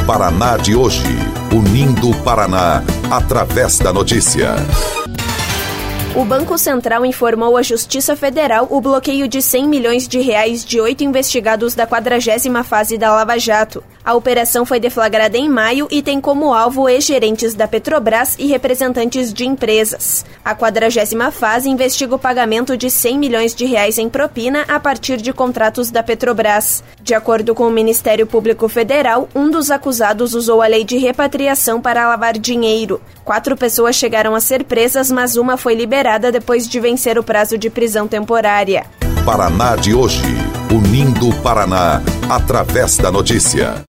Paraná de hoje, unindo o Paraná através da notícia. O Banco Central informou à Justiça Federal o bloqueio de R$100 milhões de 8 investigados da 40ª fase da Lava Jato. A operação foi deflagrada em maio e tem como alvo ex-gerentes da Petrobras e representantes de empresas. A 40ª fase investiga o pagamento de R$100 milhões em propina a partir de contratos da Petrobras. De acordo com o Ministério Público Federal, um dos acusados usou a lei de repatriação para lavar dinheiro. 4 pessoas chegaram a ser presas, mas uma foi liberada depois de vencer o prazo de prisão temporária. Paraná de hoje, unindo o Paraná através da notícia.